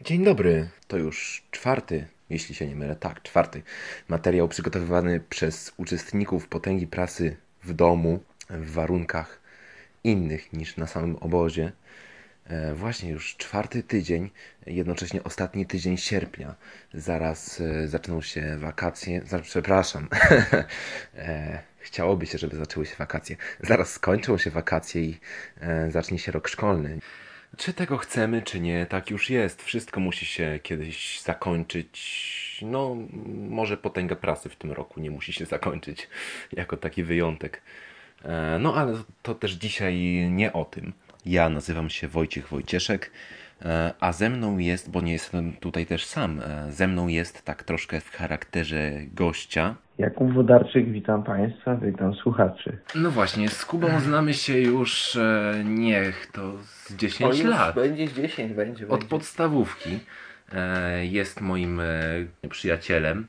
Dzień dobry. To już czwarty, jeśli się nie mylę, tak, czwarty materiał przygotowywany przez uczestników potęgi prasy w domu, w warunkach innych niż na samym obozie. Właśnie już czwarty tydzień, jednocześnie ostatni tydzień sierpnia. Zaraz zaczną się wakacje. Przepraszam. Chciałoby się, żeby zaczęły się wakacje. Zaraz skończą się wakacje i zacznie się rok szkolny. Czy tego chcemy, czy nie, tak już jest. Wszystko musi się kiedyś zakończyć. No, może potęga prasy w tym roku nie musi się zakończyć jako taki wyjątek. No, ale to też dzisiaj nie o tym. Ja nazywam się Wojciech Wojcieszek, a ze mną jest, bo nie jestem tutaj też sam, ze mną jest tak troszkę w charakterze gościa. Jakub Wodarczyk, witam Państwa, witam słuchaczy. No właśnie, z Kubą znamy się już, niech to z 10 już lat. będzie 10, będzie. Od podstawówki. Jest moim przyjacielem.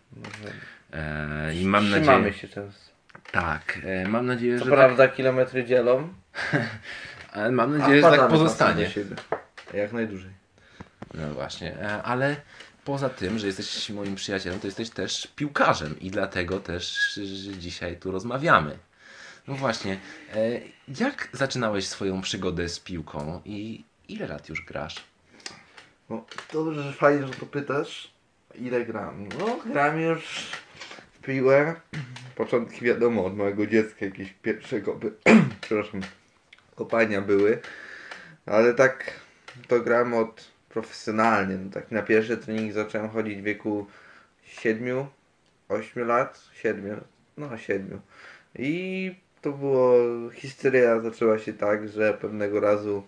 I mam Trzymamy nadzieję. się często. Tak, mam nadzieję, Co że prawda kilometry dzielą, ale mam a nadzieję, że tak wpadamy pozostanie. czasem do siebie. Jak najdłużej. No właśnie, ale poza tym, że jesteś moim przyjacielem, to jesteś też piłkarzem i dlatego też dzisiaj tu rozmawiamy. No właśnie, jak zaczynałeś swoją przygodę z piłką i ile lat już grasz? No, dobrze, że fajnie, że to pytasz. Ile gram? No, gram już w piłę. Początki wiadomo, od małego dziecka jakieś pierwszego przepraszam, kopania były. Ale tak to gram od profesjonalnie. No, tak na pierwszy trening zacząłem chodzić w wieku 7, 8 lat. 7, no 7. I to było, historia zaczęła się tak, że pewnego razu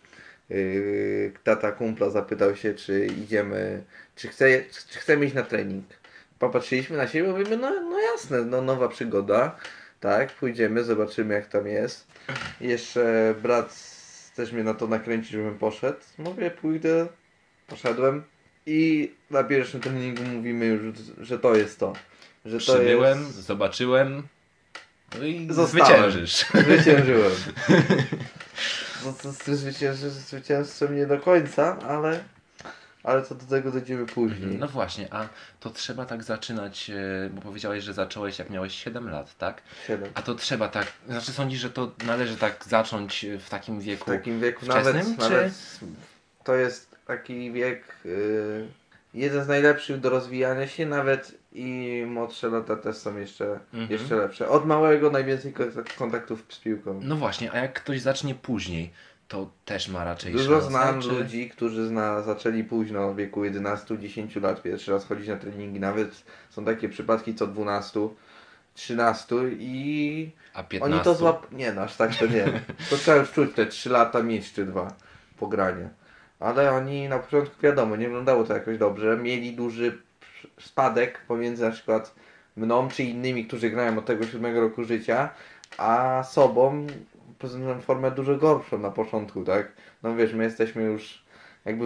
tata kumpla zapytał się, czy idziemy, czy chcemy iść na trening. Popatrzyliśmy na siebie, mówimy, no jasne, no nowa przygoda, tak, pójdziemy, zobaczymy jak tam jest. Jeszcze brat też mnie na to nakręcił, żebym poszedł. Mówię, pójdę, poszedłem i na pierwszym treningu mówimy już, że to jest to. Że Przybyłem, to jest... zobaczyłem, no i Zostałem. zwyciężysz. Zwyciężyłem. No to z tym zwycięstwem nie do końca, ale co do tego dojdziemy później. No właśnie, a to trzeba tak zaczynać, bo powiedziałeś, że zacząłeś jak miałeś 7 lat, tak? 7. A to trzeba tak, znaczy sądzisz, że to należy tak zacząć w takim W wieku takim wieku wczesnym, czy? nawet to jest taki wiek jeden z najlepszych do rozwijania się, nawet i młodsze lata też są jeszcze lepsze. Od małego najwięcej kontaktów z piłką. No właśnie, a jak ktoś zacznie później, to też ma raczej Dużo szansę, znam czy? ludzi, którzy zaczęli późno, w wieku 11-10 lat pierwszy raz chodzić na treningi. Nawet są takie przypadki co 12, 13 i A oni 15? to nie, no aż tak to nie. To trzeba już czuć te 3 lata mieć czy 2 pogrania. Ale oni na początku wiadomo, nie wyglądało to jakoś dobrze. Mieli duży spadek pomiędzy na przykład mną czy innymi, którzy grają od tego 7 roku życia, a sobą prezentują formę dużo gorszą na początku, tak? No wiesz, my jesteśmy już jakby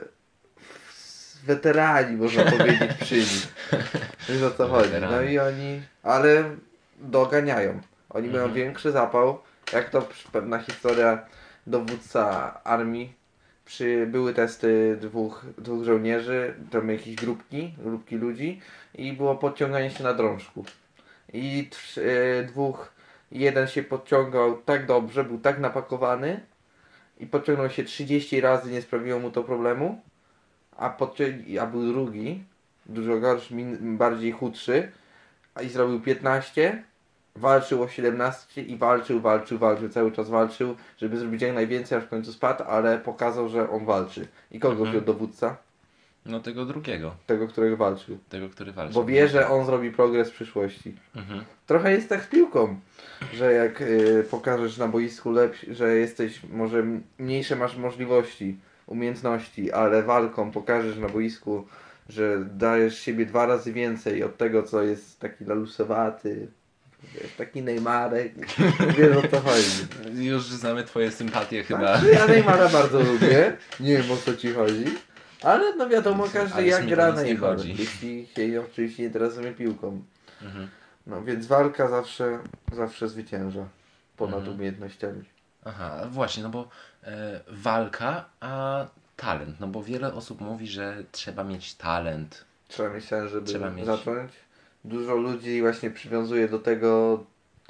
weterani, można powiedzieć, przy nich. Wiesz o co chodzi. No i oni, ale doganiają. Oni mają większy zapał, jak to pewna historia dowódca armii. Były testy dwóch żołnierzy, tam jakieś grupki ludzi i było podciąganie się na drążku. I jeden się podciągał tak dobrze, był tak napakowany i podciągnął się 30 razy, nie sprawiło mu to problemu, a był drugi, dużo gorszy, bardziej chudszy, i zrobił 15, walczył o 17 i walczył, cały czas walczył, żeby zrobić jak najwięcej, aż w końcu spadł, ale pokazał, że on walczy. I kogo wziął dowódca? No tego drugiego, Tego, którego walczył. tego, który walczy. Bo wie, że on zrobi progres w przyszłości. Mhm. Trochę jest tak z piłką, że jak pokażesz na boisku że jesteś, może mniejsze masz możliwości, umiejętności, ale walką pokażesz na boisku, że dajesz siebie 2 razy więcej od tego, co jest taki lalusowaty, wiesz, taki Neymarek, wiesz o co chodzi. Już znamy twoje sympatie chyba. Znaczy, ja Neymara bardzo lubię, nie wiem o co ci chodzi, ale no wiadomo, każdy Ale jak mi gra o nic nie Neymar, chodzi. jeśli się oczywiście nie interesuje piłką. Mhm. No więc walka zawsze zwycięża ponad umiejętnościami. Aha, właśnie, no bo walka, a talent? No bo wiele osób mówi, że trzeba mieć talent. Trzeba mieć talent, żeby Trzeba mieć. zacząć. Dużo ludzi właśnie przywiązuje do tego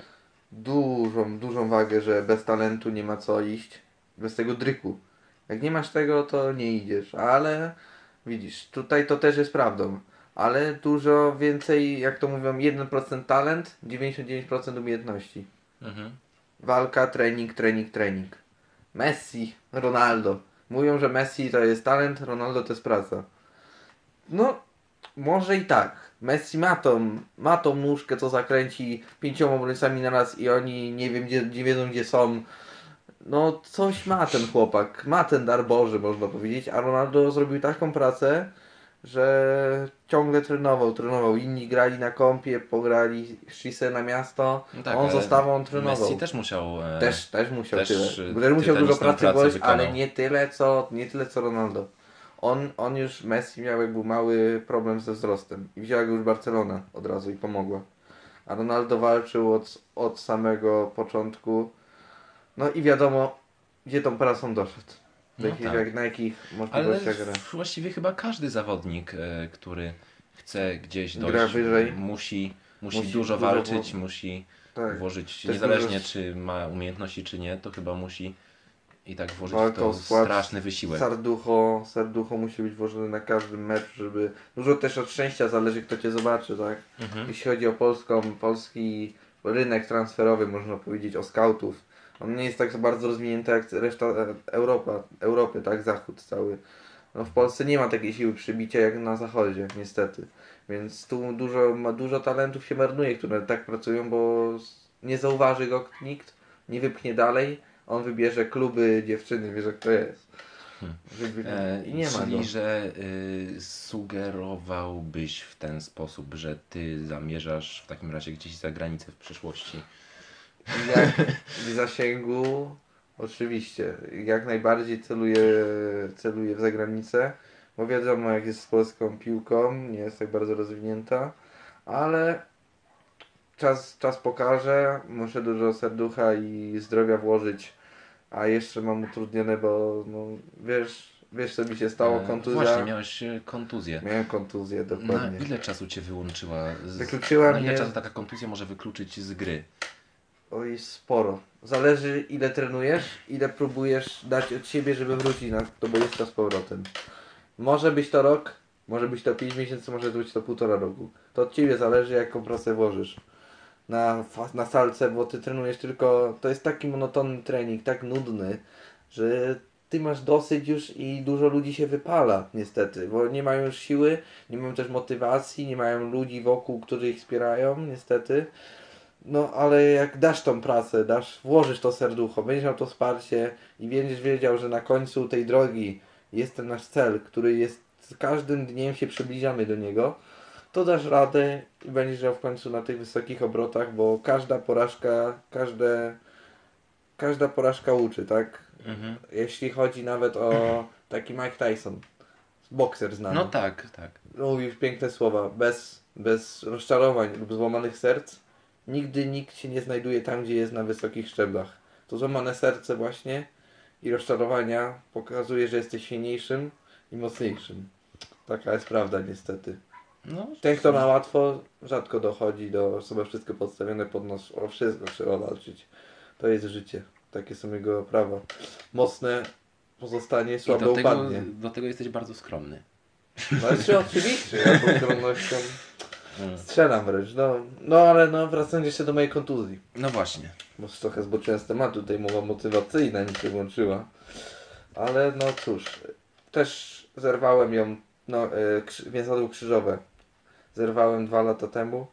dużą wagę, że bez talentu nie ma co iść. Bez tego dryku. Jak nie masz tego, to nie idziesz. Ale widzisz, tutaj to też jest prawdą. Ale dużo więcej, jak to mówią, 1% talent, 99% umiejętności. Mhm. Walka, trening. Messi, Ronaldo. Mówią, że Messi to jest talent, Ronaldo to jest praca. No, może i tak. Messi ma tą nóżkę, co zakręci 5 obrońcami na raz i oni nie wiedzą gdzie są. No, coś ma ten chłopak. Ma ten dar Boży, można powiedzieć. A Ronaldo zrobił taką pracę, że ciągle trenował. Inni grali na kompie, pograli, szli sobie na miasto. No tak, On ale zostawał, on trenował. Messi też musiał. Też musiał też tyle. Też musiał dużo tytaniczną pracy pracę włożyć, wykonał. ale nie tyle co Ronaldo. On już, Messi miał jakby mały problem ze wzrostem. I wzięła go już Barcelona od razu i pomogła. A Ronaldo walczył od samego początku. No i wiadomo, gdzie tą pracą doszedł. No tak. Na jakich Ale możliwościach gra. właściwie chyba każdy zawodnik, który chce gdzieś Gra dojść, wyżej. musi Musi dużo dużo walczyć, musi Tak. włożyć, Też niezależnie dużo- czy ma umiejętności, czy nie, to chyba musi i tak włożyć w Walka to o skład, straszny wysiłek. Serducho musi być włożone na każdym meczu, żeby... Dużo też od szczęścia zależy, kto Cię zobaczy, tak? Mhm. Jeśli chodzi o polski rynek transferowy, można powiedzieć, o skautów. On nie jest tak bardzo rozwinięty jak reszta Europy, tak? Zachód cały. No w Polsce nie ma takiej siły przybicia jak na zachodzie, niestety. Więc tu dużo talentów się marnuje, które tak pracują, bo nie zauważy go nikt, nie wypchnie dalej. On wybierze kluby, dziewczyny, wie, że kto jest. I nie ma go. Czyli, że sugerowałbyś w ten sposób, że ty zamierzasz w takim razie gdzieś za granicę w przyszłości. Jak w zasięgu, oczywiście, jak najbardziej celuję w zagranicę, bo wiadomo jak jest z polską piłką, nie jest tak bardzo rozwinięta, ale czas pokaże, muszę dużo serducha i zdrowia włożyć, a jeszcze mam utrudnione, bo no, wiesz co mi się stało, kontuzja. Właśnie, miałeś kontuzję. Miałem kontuzję, Na dokładnie. ile czasu cię wyłączyła? Wykluczyła na ile mnie- czasu taka kontuzja może wykluczyć z gry? Oj, sporo. Zależy ile trenujesz, ile próbujesz dać od siebie, żeby wrócić do boiska z powrotem. Może być to rok, może być to 5 miesięcy, może być to 1,5 roku. To od ciebie zależy, jaką pracę włożysz na salce, bo ty trenujesz tylko... To jest taki monotonny trening, tak nudny, że ty masz dosyć już i dużo ludzi się wypala, niestety, bo nie mają już siły, nie mają też motywacji, nie mają ludzi wokół, którzy ich wspierają, niestety. No, ale jak dasz tą pracę, włożysz to serducho, będziesz miał to wsparcie i będziesz wiedział, że na końcu tej drogi jest ten nasz cel, który jest z każdym dniem się przybliżamy do niego, to dasz radę i będziesz miał w końcu na tych wysokich obrotach, bo każda porażka uczy, tak? Mhm. Jeśli chodzi nawet o taki Mike Tyson, bokser znany. No tak. Mówił piękne słowa, bez rozczarowań lub złamanych serc nigdy nikt się nie znajduje tam, gdzie jest na wysokich szczeblach. To złamane serce właśnie i rozczarowania pokazuje, że jesteś silniejszym i mocniejszym. Taka jest prawda niestety. No, Ten, kto ma łatwo, rzadko dochodzi do sobie wszystko podstawione pod nos. O wszystko trzeba walczyć. To jest życie. Takie są jego prawa. Mocne pozostanie, i słabe upadnie. do tego jesteś bardzo skromny. Znaczy oczywiście, ja tą skromnością strzelam wręcz. Ale wracając jeszcze do mojej kontuzji. No właśnie. Bo trochę zboczyłem z tematu, tutaj mowa motywacyjna mi się włączyła. Ale no cóż, też zerwałem ją, więzadło krzyżowe. Zerwałem 2 lata temu.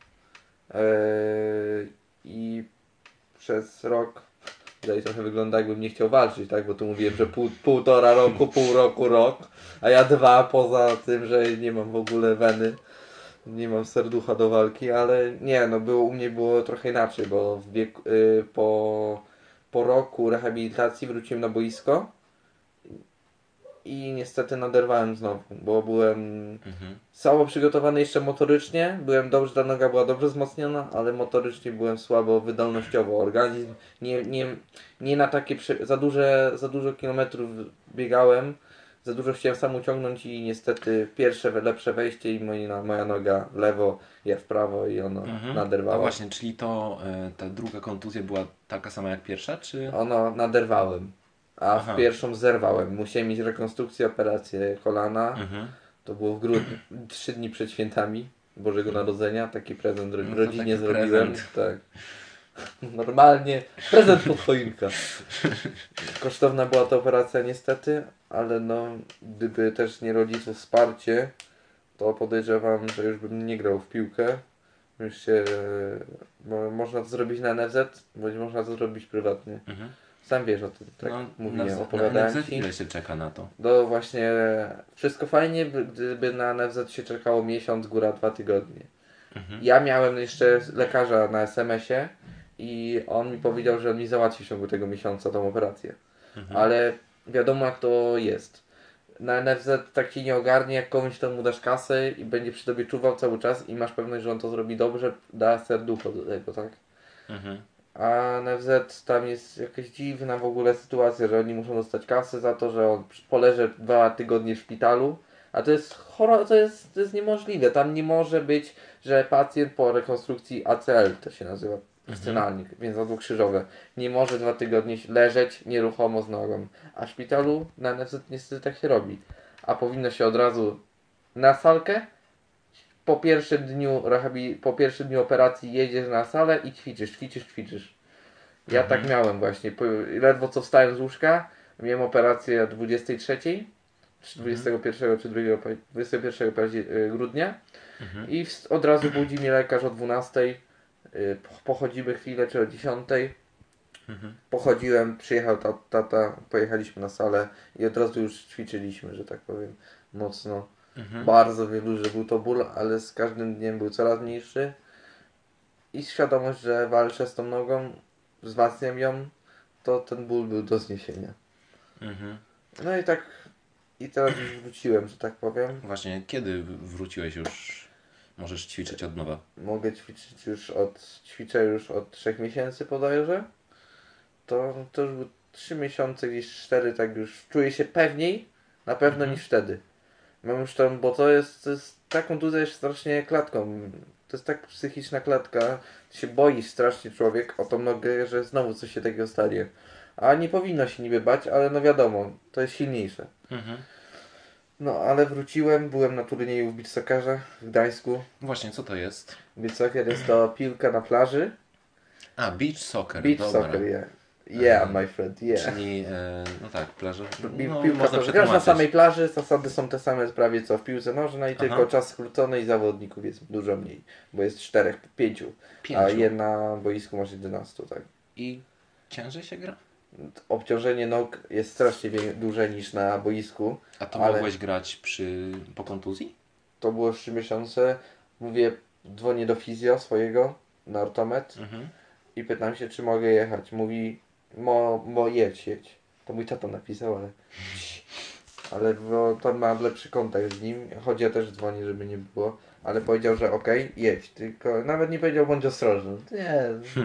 I przez rok, tutaj trochę wygląda jakbym nie chciał walczyć, tak? Bo tu mówiłem, że półtora roku, pół roku, rok. A ja 2 poza tym, że nie mam w ogóle weny. Nie mam serducha do walki, ale nie, u mnie było trochę inaczej, bo po roku rehabilitacji wróciłem na boisko i niestety naderwałem znowu, bo byłem słabo przygotowany jeszcze motorycznie, ta noga była dobrze wzmocniona, ale motorycznie byłem słabo wydolnościowo. Organizm nie na takie za dużo kilometrów biegałem, za dużo chciałem sam uciągnąć i niestety pierwsze lepsze wejście i moja noga w lewo, ja w prawo i ono A naderwała. właśnie, czyli to ta druga kontuzja była taka sama jak pierwsza, czy... Ono naderwałem, a w Aha. pierwszą zerwałem. Musiałem mieć rekonstrukcję, operację kolana. To było w grudniu, 3 dni przed świętami Bożego Narodzenia. Taki prezent No to rodzinie taki zrobiłem. prezent. Tak. Normalnie prezent pod choinka. Kosztowna była ta operacja niestety, ale no gdyby też nie rodziców wsparcie, to podejrzewam, że już bym nie grał w piłkę. Już się, bo można to zrobić na NFZ, bądź można to zrobić prywatnie. Sam wiesz o tym, tak mówiłem, opowiadałem NFZ Ci. ile się czeka na to? No właśnie, wszystko fajnie, gdyby na NFZ się czekało miesiąc, góra 2 tygodnie. Ja miałem jeszcze lekarza na SMS-ie i on mi powiedział, że on mi załatwi w ciągu tego miesiąca tą operację. Ale wiadomo jak to jest. Na NFZ tak ci nie ogarnie, jak komuś tam mu dasz kasę i będzie przy tobie czuwał cały czas i masz pewność, że on to zrobi dobrze, da serducho do tego, tak? A NFZ tam jest jakaś dziwna w ogóle sytuacja, że oni muszą dostać kasę za to, że on poleży 2 tygodnie w szpitalu, a to jest to jest niemożliwe. Tam nie może być, że pacjent po rekonstrukcji ACL, to się nazywa profesjonalnie, więzadło krzyżowe, nie może 2 tygodnie leżeć nieruchomo z nogą. A w szpitalu na NFZ niestety tak się robi. A powinno się od razu na salkę, po pierwszym dniu operacji jedziesz na salę i ćwiczysz. Ja tak miałem właśnie. Ledwo co wstałem z łóżka, miałem operację o 23, czy 21 czy 21 grudnia i od razu budzi mnie lekarz o 12. Pochodzimy chwilę, czy o 10. Pochodziłem, przyjechał tata, pojechaliśmy na salę i od razu już ćwiczyliśmy, że tak powiem, mocno. Bardzo duży był to ból, ale z każdym dniem był coraz mniejszy. I świadomość, że walczę z tą nogą, wzmacniam ją, to ten ból był do zniesienia. No i tak, i teraz już wróciłem, że tak powiem. Właśnie, kiedy wróciłeś już? Możesz ćwiczyć od nowa. Mogę ćwiczę już od 3 miesięcy bodajże. To już były 3 miesiące, gdzieś 4, tak już czuję się pewniej, na pewno niż wtedy. Mam już tam, bo ta kontuzja jest strasznie klatką. To jest tak psychiczna klatka, się boi strasznie człowiek o tą nogę, że znowu coś się takiego stanie. A nie powinno się niby bać, ale no wiadomo, to jest silniejsze. No ale wróciłem, byłem na turnieju w beach soccerze w Gdańsku. Właśnie, co to jest? Beach soccer jest to piłka na plaży. A, beach soccer, Beach dobra. soccer, yeah. Yeah, my friend, yeah. Czyli, no tak, plaża. No, Piłka można to grasz na przetłumaczyć. samej plaży, zasady są te same prawie co w piłce nożnej, tylko czas skrócony i zawodników jest dużo mniej, bo jest 4, 5, a na boisku masz 11, tak. I ciężej się gra? Obciążenie nog jest strasznie duże niż na boisku. A to ale mogłeś grać po kontuzji? To było 3 miesiące, mówię, dzwonię do fizjo swojego na ortomet i pytam się, czy mogę jechać. Mówi, jedź. To mój tata napisał, ale bo to ma lepszy kontakt z nim, choć ja też dzwonię, żeby nie było, ale powiedział, że okej, jedź, tylko nawet nie powiedział, bądź ostrożny. Nie,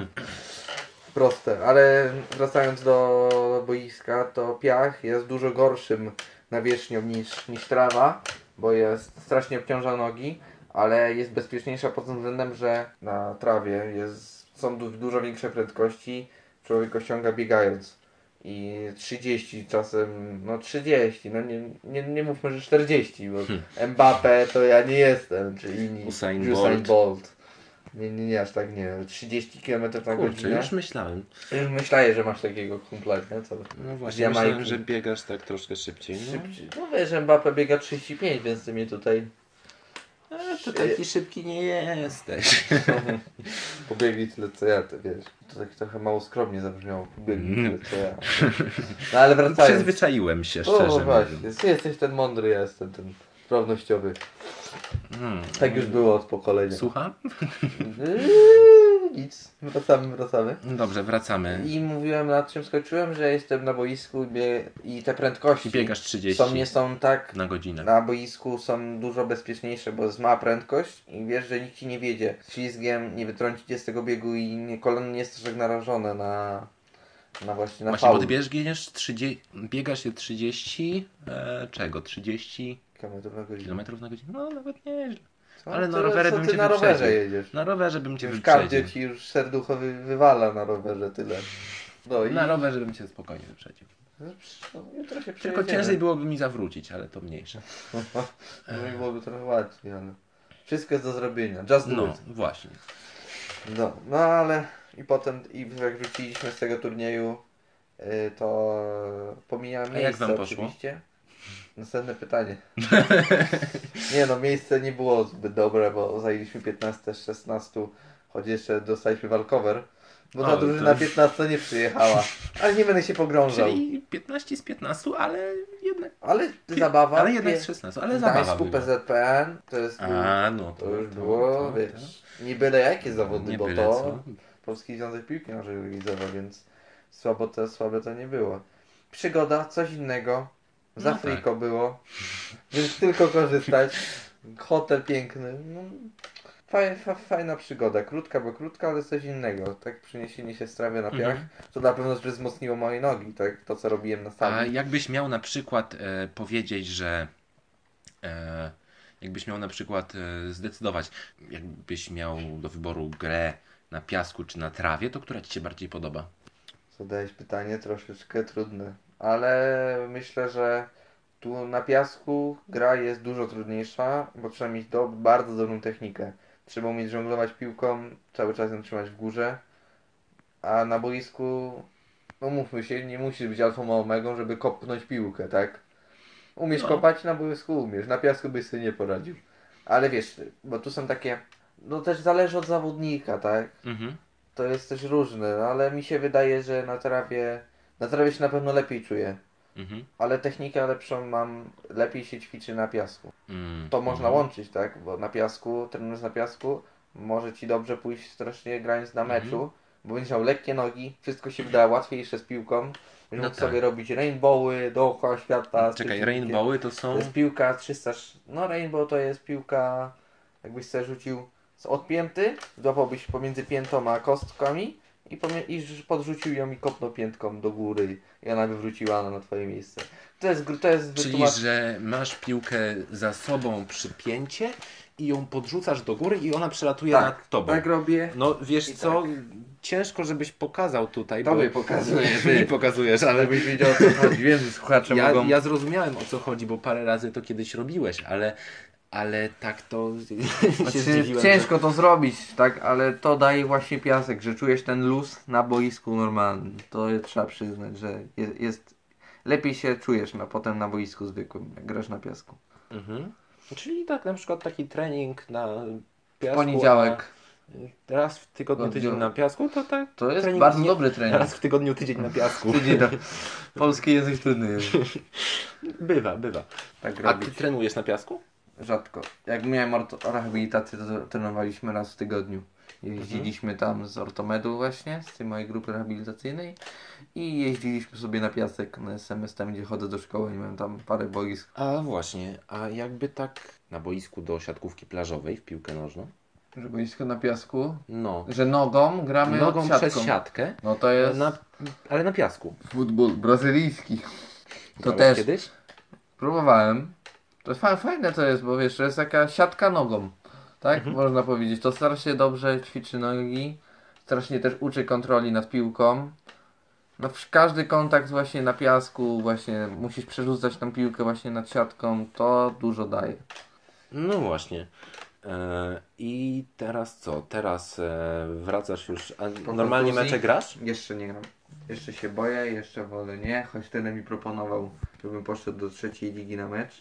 proste, ale wracając do boiska, to piach jest dużo gorszym nawierzchnią niż trawa, bo jest strasznie obciąża nogi, ale jest bezpieczniejsza pod tym względem, że na trawie są dużo większe prędkości, człowiek osiąga biegając. I 30 czasem, no 30, no nie mówmy, że 40, bo Mbappé to ja nie jestem, czy inni, Usain Bolt. Nie, aż tak nie. 30 km na Kurczę, godzinę. już myślałem. Już myślałem, że masz takiego kumpla, nie? Co? No właśnie, myślałem, że biegasz tak troszkę szybciej. No, No wiesz, Mbappé biega 35, więc ty mnie tutaj... to taki szybki nie jesteś. Pobiegli tyle co ja, to wiesz. To tak trochę mało skromnie zabrzmiało. Pobiegli tyle co ja. No ale wracając. Przyzwyczaiłem się, szczerze właśnie, mówiąc. jesteś ten mądry, ja jestem ten sprawnościowy. Tak już było od pokolenia. Słucham? Nic. Wracamy. Dobrze, wracamy. I mówiłem, na czym skończyłem, że jestem na boisku i te prędkości Biegasz 30 nie są tak na godzinę. na boisku są dużo bezpieczniejsze, bo jest mała prędkość i wiesz, że nikt ci nie wiedzie. Z ślizgiem nie wytrąci cię z tego biegu i kolano nie jest też tak narażone właśnie na Właśnie, bo faul. ty biegasz się 30, czego? 30 Kilometrów na godzinę. km na godzinę? No nawet nieźle. Co? Ale na Tyle, rowerze co bym ty cię na rowerze wyprzedził. jedziesz. Na rowerze bym cię Już wyprzedził. kardio ci już serducho wywala na rowerze tyle. No i... Na rowerze bym cię spokojnie wyprzedził. No, jutro się Tylko przejedziemy. ciężej byłoby mi zawrócić, ale to mniejsze. No i byłoby trochę łatwiej, ale... Wszystko jest do zrobienia. Just do No, it. właśnie. No ale... I potem, jak wróciliśmy z tego turnieju, to pomijałem A jak miejsce wam poszło? oczywiście. Następne pytanie. Nie no, miejsce nie było zbyt dobre, bo zajęliśmy 15 z 16, choć jeszcze dostaliśmy walkover, bo ta O, drużyna to- 15 nie przyjechała. Ale nie będę się pogrążał. Czyli 15 z 15, ale jednak... Ale zabawa. Ale jednak z 16, ale w zabawa Gdańsku była. PZPN to jest... A, no To już było, wiesz, nie byle jakie zawody, Nie bo byle to co. Polski Związek Piłki Nożnej organizował, więc słabe to nie było. Przygoda, coś innego. Z No Afriką było, więc tylko korzystać. Hotel piękny. No, fajna przygoda. Krótka, bo krótka, ale coś innego. Tak, przeniesienie się z trawy na piach, to na pewno też wzmocniło moje nogi, tak? To, co robiłem na A sali. jakbyś miał na przykład powiedzieć, że jakbyś miał na przykład zdecydować, jakbyś miał do wyboru grę na piasku czy na trawie, to która ci się bardziej podoba? Zadałeś pytanie troszeczkę trudne, ale myślę, że tu na piasku gra jest dużo trudniejsza, bo trzeba mieć bardzo dobrą technikę. Trzeba umieć żonglować piłką, cały czas ją trzymać w górze, a na boisku, no mówmy się, nie musisz być alfą omegą, żeby kopnąć piłkę, tak? Umiesz No. kopać, na boisku umiesz, na piasku byś sobie nie poradził. Ale wiesz, bo tu są takie, no też zależy od zawodnika, tak? Mhm. To jest też różne, no ale mi się wydaje, że na trawie się na pewno lepiej czuję. Mhm. Ale technikę lepszą mam, lepiej się ćwiczy na piasku. Mm. To można Mhm. łączyć, tak? Bo na piasku, trenując na piasku, może ci dobrze pójść strasznie grając na meczu, bo będziesz miał lekkie nogi, wszystko się wyda łatwiejsze z piłką. Będziesz No mógł sobie tak. robić rainbowy dookoła świata. z Czekaj, przeciwnikiem. rainbowy to To są... jest piłka 300... No rainbow to jest piłka, jakbyś sobie rzucił z odpięty, złapałbyś pomiędzy piętą a kostkami i podrzucił ją i kopnął piętką do góry i ona by wróciła na twoje miejsce. To jest Czyli, że masz piłkę za sobą przy pięcie i ją podrzucasz do góry i ona przelatuje nad tobą. Tak robię. No wiesz I co, ciężko żebyś pokazał tutaj, Tobie pokazuję, Nie, ty. mi pokazujesz, ale Żebyś wiedział o co chodzi. Wiem, że słuchacze mogą... ja zrozumiałem o co chodzi, bo parę razy to kiedyś robiłeś, ale tak to się zdziwiłem. Ciężko to zrobić, tak, ale to daje właśnie piasek, że czujesz ten luz na boisku normalnym. To trzeba przyznać, że jest lepiej się czujesz potem na boisku zwykłym, jak grasz na piasku. Mhm. Czyli tak na przykład taki trening na piasku, Poniedziałek. a raz w tygodniu tydzień na piasku, to tak. To jest trening bardzo nie- dobry trening. Raz w tygodniu tydzień na piasku. Polski język trudny jest. Bywa. Tak A ty robić. trenujesz na piasku? Rzadko. Jak miałem rehabilitację, to trenowaliśmy raz w tygodniu. Jeździliśmy tam z ortomedu właśnie, z tej mojej grupy rehabilitacyjnej i jeździliśmy sobie na piasek na SMS, tam gdzie chodzę do szkoły i miałem tam parę boisk. A właśnie, a jakby tak na boisku do siatkówki plażowej w piłkę nożną? Że boisko na piasku, No. że nogą gramy Nogą siatką. przez siatkę, No to jest ale na piasku. futbol brazylijski. To Grałeś też kiedyś? próbowałem. To jest fajne to jest, bo wiesz, to jest taka siatka nogą. Tak? Można powiedzieć. To strasznie dobrze ćwiczy nogi. Strasznie też uczy kontroli nad piłką. No każdy kontakt właśnie na piasku, właśnie musisz przerzucać tą piłkę właśnie nad siatką, to dużo daje. No właśnie. I teraz co? Teraz wracasz już. A normalnie kontuzji? mecze grasz? Jeszcze nie gram. Jeszcze się boję, jeszcze wolę nie, choć ten mi proponował, żebym poszedł do trzeciej ligi na mecz.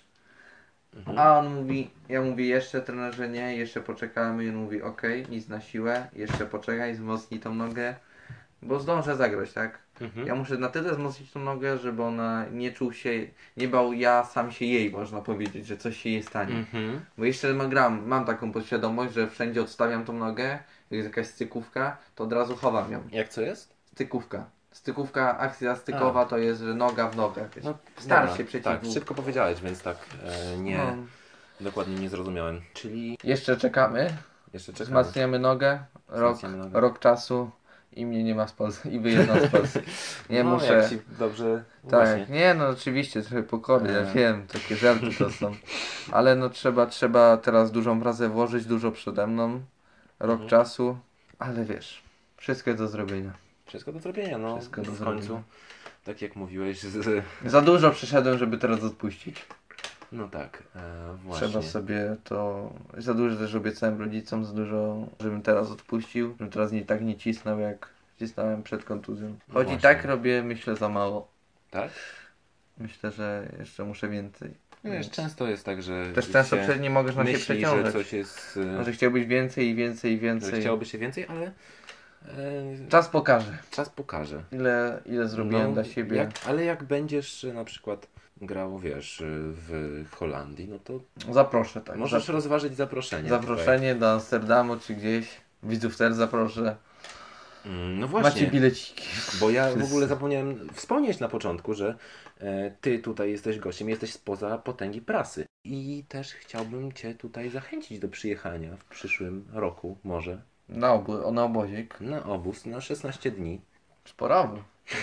A on mówi, ja mówię jeszcze trenerze nie, jeszcze poczekamy, i on mówi okej, nic na siłę, jeszcze poczekaj, wzmocnij tą nogę, bo zdążę zagrać, tak? Ja muszę na tyle wzmocnić tą nogę, żeby ona nie czuł się, nie bał ja sam się jej, można powiedzieć, że coś się jej stanie. Bo jeszcze mam taką podświadomość, że wszędzie odstawiam tą nogę, jak jest jakaś stykówka, to od razu chowam ją. Jak co jest? Stykówka. Stykówka, akcja stykowa to jest, że noga w nogę. Wiesz. Starsz się przeciw. Tak, szybko powiedziałeś, więc tak nie, No. dokładnie nie zrozumiałem. Czyli Jeszcze czekamy, jeszcze czekamy. wzmacniamy nogę, Wzmacniamy nogę. rok czasu i mnie nie ma z Polski, i wyjeżdżam z Polski. Nie no, muszę... jak ci dobrze... Tak, Właśnie. nie no oczywiście, trochę pokory, ja wiem, takie żarty to są. Ale no trzeba teraz dużą pracę włożyć, dużo przede mną, rok czasu, ale wiesz, wszystko jest do zrobienia. Wszystko do zrobienia, no. Wszystko do w końcu, zrobienia. tak jak mówiłeś, Za dużo przeszedłem, żeby teraz odpuścić. no tak, właśnie. Trzeba sobie to... Za dużo też obiecałem rodzicom, za dużo, żebym teraz odpuścił, żebym teraz tak nie cisnął, jak cisnąłem przed kontuzją. No Choć i właśnie. tak robię, myślę, za mało. Tak? Myślę, że jeszcze muszę więcej. Wiesz, często jest tak, że Też często się nie możesz na się myśli, że przeciągać. coś jest... Może chciałbyś więcej i więcej i że więcej. chciałoby się więcej, ale Czas pokaże, czas pokaże. ile zrobiłem dla siebie. Ale jak będziesz na przykład grał, wiesz, w Holandii, no to Zaproszę, tak. możesz rozważyć zaproszenie. Zaproszenie do Amsterdamu czy gdzieś. Widzów też zaproszę. No właśnie. Macie bileciki. Bo ja w ogóle zapomniałem wspomnieć na początku, że ty tutaj jesteś gościem, jesteś spoza potęgi prasy. I też chciałbym cię tutaj zachęcić do przyjechania w przyszłym roku, może, Na obozik. na obóz na 16 dni. Sporowy.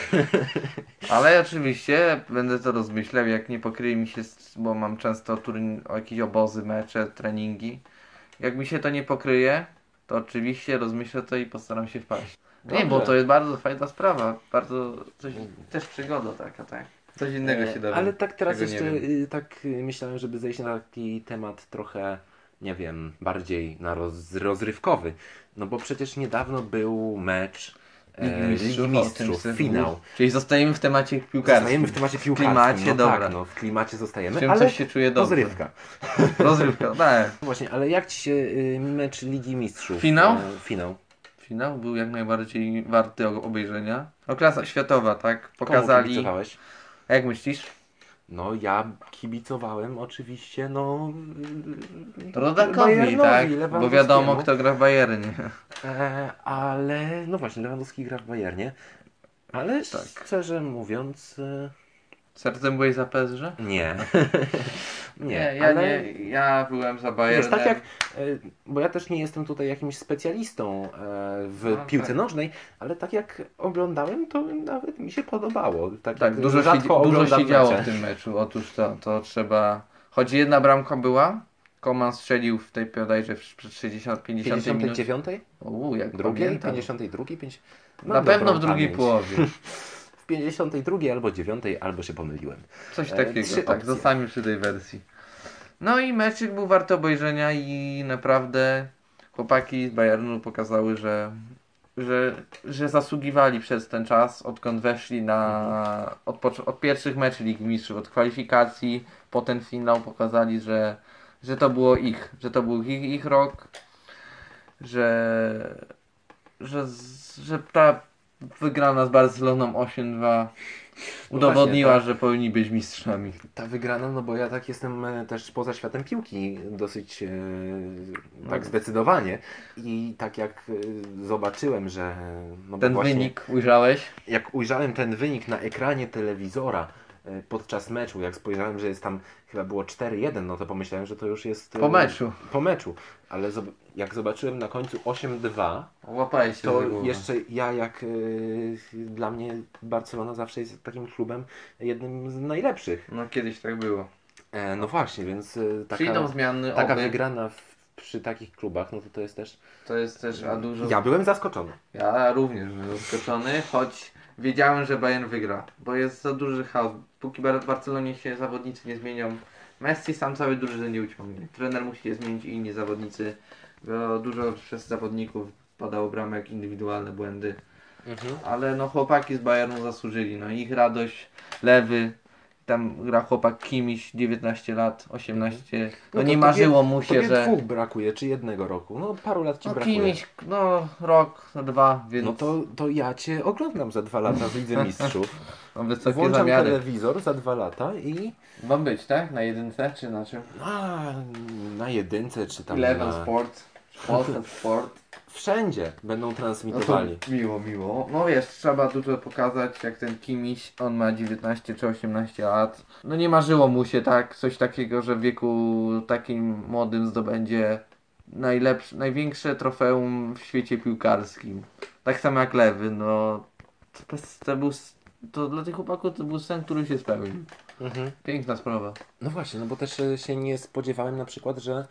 Ale oczywiście będę to rozmyślał, jak nie pokryje mi się, bo mam często jakieś obozy, mecze, treningi. Jak mi się to nie pokryje, to oczywiście rozmyślę to i postaram się wpaść. Nie, bo Dobrze. to jest bardzo fajna sprawa. Bardzo coś, też przygoda taka, tak. Coś innego się dowie. Ale tak teraz czego nie jeszcze wiem. myślałem, żeby zejść na taki temat trochę, nie wiem, bardziej na rozrywkowy. No bo przecież niedawno był mecz Ligi o Mistrzów, tym finał. Czyli zostajemy w temacie piłkarskim. Zostajemy w temacie piłkarskim. klimacie, no dobra. Tak, no, w klimacie zostajemy, W czym ale coś się czuje dobrze. rozrywka. Rozrywka, tak. Właśnie, ale jak ci się mecz Ligi Mistrzów? Finał? Finał. Finał był jak najbardziej warty obejrzenia. No klasa światowa, tak? Komu Pokazali. kibicowałeś? A jak myślisz? No ja kibicowałem oczywiście, no... Rodakowi, Bayernowi, tak? Bo Lewandowskiemu. wiadomo kto gra w Bayernie. Ale, no właśnie, Lewandowski gra w Bayernie. Ale Tak. szczerze mówiąc, Sercem byłeś za PSG? nie. Ja byłem za Wiesz, Bayernem. tak jak, bo ja też nie jestem tutaj jakimś specjalistą w No, piłce tak. nożnej, ale tak jak oglądałem, to nawet mi się podobało. Tak, Tak, jak dużo rzadko się oglądam działo mecze. w tym meczu. Otóż to trzeba... Choć jedna bramka była, Koman strzelił w tej bodajże przed 60-50 minut. 59? Jak Drugiej? pamiętam. 52? No, Na pewno w dobrą drugiej pamięć. połowie. W 52 albo 9, albo się pomyliłem. Coś takiego, trzy tak, opcje. zostańmy przy tej wersji. No i meczek był warty obejrzenia i naprawdę chłopaki z Bayernu pokazały, że zasługiwali przez ten czas, odkąd weszli od pierwszych meczów Ligi Mistrzów, od kwalifikacji, po ten finał pokazali, że to było że to był ich rok, że ta wygrana z Barceloną 8-2 udowodniła, właśnie, że powinni być mistrzami. Ta wygrana, no bo ja tak jestem też poza światem piłki dosyć tak zdecydowanie i tak jak zobaczyłem, że no bo Ten właśnie, wynik ujrzałeś? jak ujrzałem ten wynik na ekranie telewizora podczas meczu, jak spojrzałem, że jest tam chyba było 4-1, no to pomyślałem, że to już jest Po meczu. ale jak zobaczyłem na końcu 8-2, Łapałeś się to za głowę. jeszcze ja dla mnie Barcelona zawsze jest takim klubem jednym z najlepszych. No kiedyś tak było. No właśnie, więc Przyjdą zmiany taka oby. wygrana przy takich klubach, no to jest też... To jest też, a dużo... Ja byłem zaskoczony. Ja również byłem zaskoczony, choć wiedziałem, że Bayern wygra, bo jest za duży chaos. Póki w Barcelonie się zawodnicy nie zmienią, Messi sam cały drużynę nie uciągnie. Trener musi się zmienić i inni zawodnicy, bo dużo przez zawodników padało bramek, indywidualne błędy. Ale no chłopaki z Bayernu zasłużyli, no ich radość, Lewy, tam gra chłopak Kimiś, 19 lat, 18, no nie marzyło mu się, że... dwóch brakuje, czy jednego roku, no paru lat ci No brakuje. Kimiś, rok, 2, więc... No to ja Cię oglądam za 2 lata w Lidze Mistrzów. Mam wysokie Włączam zamiary. telewizor za 2 lata i... Mam być, tak? Na jedynce, czy na czym? Na jedynce, czy tam Eleven na... Sport, Polsat Sport. Wszędzie będą No to transmitowali. miło. No wiesz, trzeba dużo pokazać, jak ten Kimiś, on ma 19 czy 18 lat. No nie marzyło mu się tak, coś takiego, że w wieku takim młodym zdobędzie największe trofeum w świecie piłkarskim. Tak samo jak Lewy, no to dla tych chłopaków to był sen, który się spełnił. Piękna sprawa. No właśnie, no bo też się nie spodziewałem na przykład, że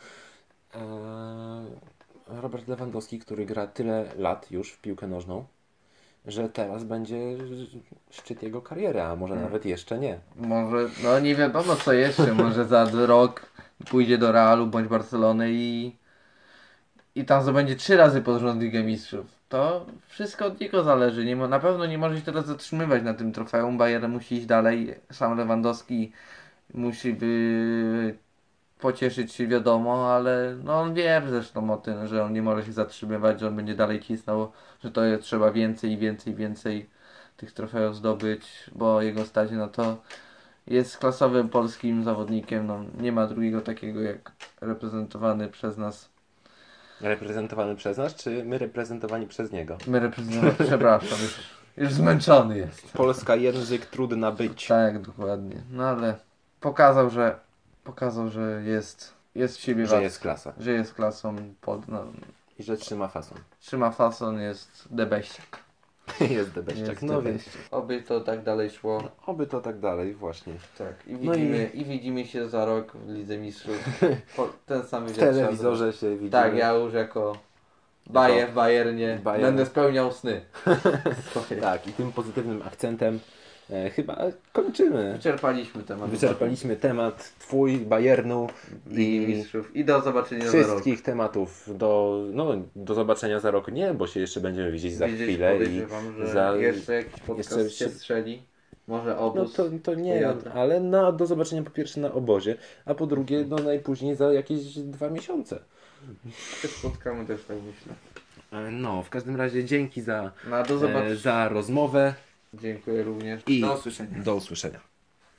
Robert Lewandowski, który gra tyle lat już w piłkę nożną, że teraz będzie szczyt jego kariery, a może nawet jeszcze nie. Może, no nie wiadomo co jeszcze, może za rok pójdzie do Realu bądź Barcelony i tam zdobędzie 3 razy pod rząd Ligę Mistrzów. To wszystko od niego zależy. Na pewno nie może się teraz zatrzymywać na tym trofeum. Bayern musi iść dalej. Sam Lewandowski musi pocieszyć się, wiadomo, ale no on wie zresztą o tym, że on nie może się zatrzymywać, że on będzie dalej cisnął, że to trzeba więcej i więcej, więcej tych trofeów zdobyć, bo jego stać na to. Jest klasowym polskim zawodnikiem, no nie ma drugiego takiego jak reprezentowany przez nas. Reprezentowany przez nas, czy my reprezentowani przez niego? My reprezentowany, przepraszam, już zmęczony jest. Polska język trudna być. Tak, dokładnie. No ale pokazał, że jest w siebie Że jest klasa. że jest klasą, I że trzyma fason. trzyma fason, jest debeściak. Jest debeściak. No więc Oby to tak dalej szło. oby to tak dalej właśnie. Tak. No I widzimy się za rok w Lidze Mistrzów. Ten sam W wywiad telewizorze się widzimy. Tak, ja już jako w Bayernie będę spełniał sny. Tak, i tym pozytywnym akcentem chyba kończymy. Wyczerpaliśmy temat twój, Bayernu Ligi i Mistrzów. I do zobaczenia za rok. wszystkich tematów. Do zobaczenia za rok nie, bo się jeszcze będziemy widzieć za chwilę. Podejrzewam, że jeszcze jakiś podcast się strzeli. Może No obóz. to nie, ale do zobaczenia po pierwsze na obozie, a po drugie najpóźniej za jakieś 2 miesiące. Się spotkamy też, tak myślę. No, w każdym razie dzięki No, do zobaczenia. za rozmowę Dziękuję również. i Do usłyszenia. do usłyszenia.